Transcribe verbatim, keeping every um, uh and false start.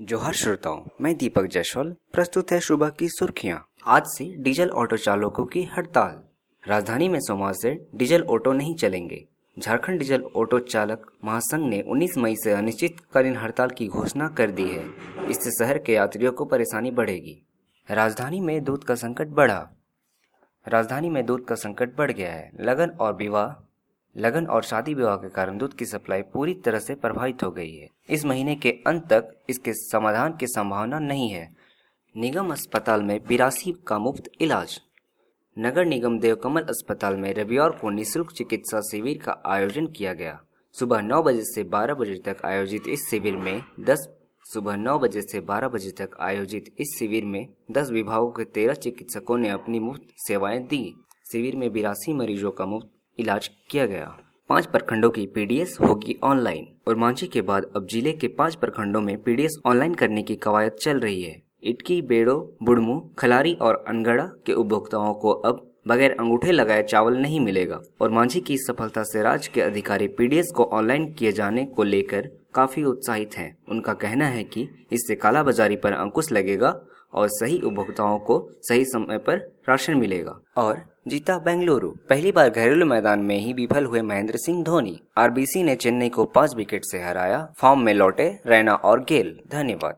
जोहार श्रोताओं, मैं दीपक जायसवाल। प्रस्तुत है सुबह की सुर्खियां। आज से डीजल ऑटो चालकों की हड़ताल। राजधानी में सोमवार से डीजल ऑटो नहीं चलेंगे। झारखंड डीजल ऑटो चालक महासंघ ने उन्नीस मई से अनिश्चितकालीन हड़ताल की घोषणा कर दी है। इससे शहर के यात्रियों को परेशानी बढ़ेगी। राजधानी में दूध का संकट बढ़ा। राजधानी में दूध का संकट बढ़ गया है। लगन और विवाह लगन और शादी विवाह के कारण दूध की सप्लाई पूरी तरह से प्रभावित हो गई है। इस महीने के अंत तक इसके समाधान की संभावना नहीं है। निगम अस्पताल में बिरासी का मुफ्त इलाज। नगर निगम देवकमल अस्पताल में रविवार को निःशुल्क चिकित्सा शिविर का आयोजन किया गया। सुबह नौ बजे से बारह बजे तक आयोजित इस शिविर में दस सुबह नौ बजे से बारह बजे तक आयोजित इस शिविर में दस विभागों के तेरह चिकित्सकों ने अपनी मुफ्त सेवाएं दी। शिविर में बिरासी मरीजों का मुफ्त इलाज किया गया। पांच प्रखंडों की पीडीएस होगी ऑनलाइन। और मांझी के बाद अब जिले के पांच प्रखंडों में पीडीएस ऑनलाइन करने की कवायद चल रही है। इटकी, बेड़ो, बुढ़मू, खलारी और अनगढ़ा के उपभोक्ताओं को अब बगैर अंगूठे लगाए चावल नहीं मिलेगा। और मांझी की सफलता से राज्य के अधिकारी पीडीएस को ऑनलाइन किए जाने को लेकर काफी उत्साहित हैं। उनका कहना है कि इससे कालाबाजारी पर अंकुश लगेगा और सही उपभोक्ताओं को सही समय पर राशन मिलेगा। और जीता बेंगलुरु। पहली बार घरेलू मैदान में ही विफल हुए महेंद्र सिंह धोनी। आरबीसी ने चेन्नई को पांच विकेट से हराया। फॉर्म में लौटे रैना और गेल। धन्यवाद।